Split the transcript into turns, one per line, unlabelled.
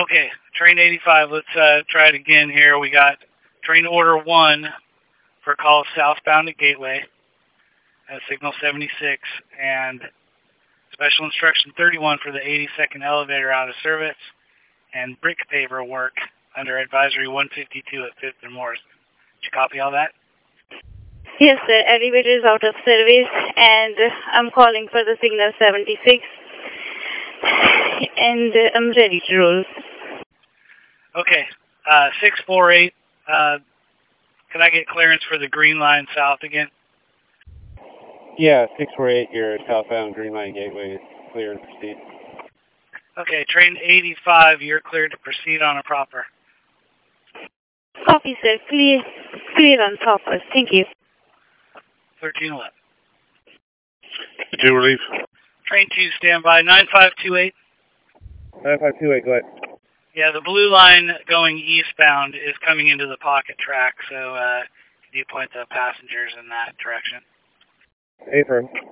Okay, train 85, let's try it again here. We got train order 1 for call southbound at Gateway at signal 76, and special instruction 31 for the 82nd elevator out of service, and brick paver work under advisory 152 at 5th and Morris. Did you copy all that?
Yes, sir. Elevator is out of service, and I'm calling for the signal 76, and I'm ready to roll.
Okay, 648, can I get clearance for the Green Line South again?
Yeah, 648, your southbound Green Line Gateway is clear to proceed.
Okay, train 85, you're cleared to proceed on a proper.
Copy, sir. Clear on proper. Thank you.
1311.
2 relief.
Train 2, standby, 9528.
9528, go ahead.
Yeah, the blue line going eastbound is coming into the pocket track, so can you point the passengers in that direction?
Affirm.